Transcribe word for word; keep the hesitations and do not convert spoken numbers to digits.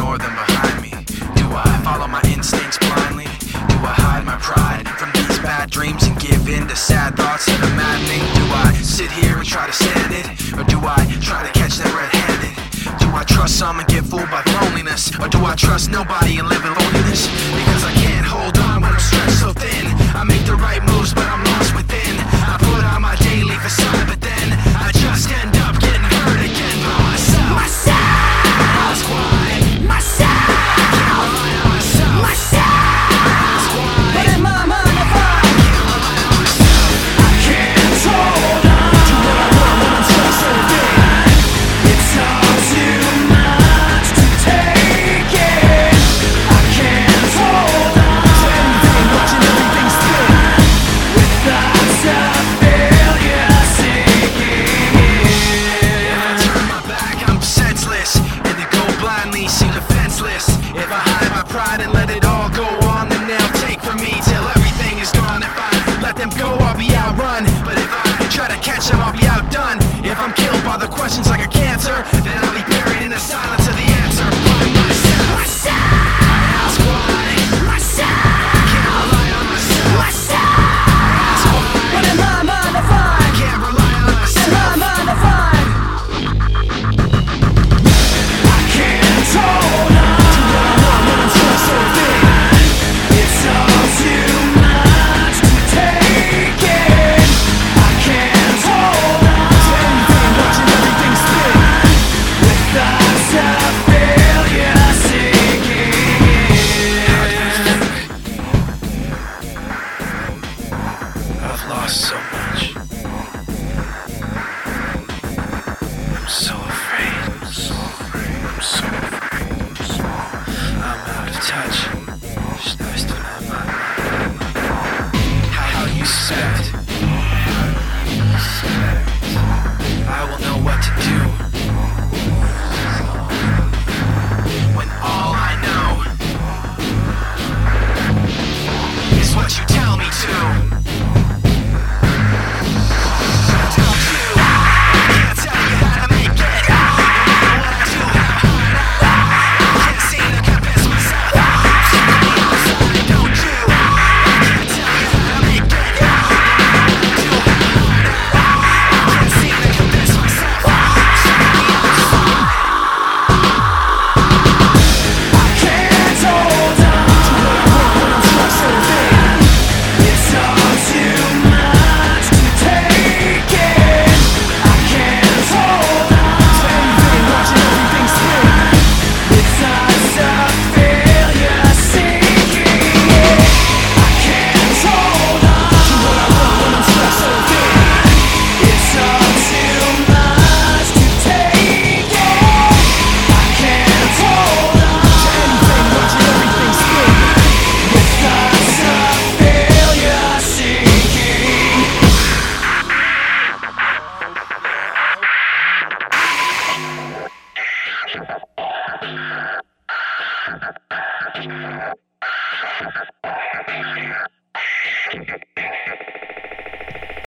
more than behind me? Do I follow my instincts blindly? Do I hide my pride from these bad dreams and give in to sad thoughts that are maddening? Do I sit here and try to stand it? Or do I try to catch them red-handed? Do I trust some and get fooled by loneliness? Or do I trust nobody and live in loneliness? Because I can't hold on when I'm stretched so thin. I make the right moves but I'm lost within. I put on my daily facade but then I just end up getting hurt again by myself. Myself! That's why. Myself! I can't rely on myself. Myself! That's why. But in my mind I find I can't rely on myself. I can't hold on to what I want when I'm stretched so thin. It's all too much to take in. I can't hold on to anything, watching everything spin. With thoughts of failure sinking in. If I turn my back, I'm senseless, and to go blindly seem defenseless. If I hide my pride and let it all go on, then they'll take from me till everything is gone. If I let them go, I'll be outrun. But if I try to catch them, I'll be outdone. If I'm killed by the questions like a cancer, then I'll be buried in the silence of the answer. By myself. Myself. I ask why. Myself. I can't rely on myself. Myself. I ask why. But in my mind I find I can't rely on myself. In my mind I find I can't hold on to what I want when I'm stretched so thin. It's all too much to take in. I can't hold on to anything, watching everything spin. With thoughts of failure sinking in. I've lost so much. I'm so afraid. I'm so afraid. I'm so afraid. I'm out of touch. How do you suspect? I will know what to do when all I know is what you tell me to. Don't you? I can't tell you how to make it. No matter what I do, how hard I can't seem to convince myself. Don't you? I can't tell you how to make it. No matter what I do, how hard I can't seem to convince myself. I can't hold on to what I want when I'm stretched so thin. It's all too much to take in. I can't hold on to anything, watching everything spin. With thoughts of failure sinking in. I can't hold on to what I want when I'm stretched so thin. It's all too much to take in. I can't hold on to anything, watching everything spin. With thoughts of failure sinking.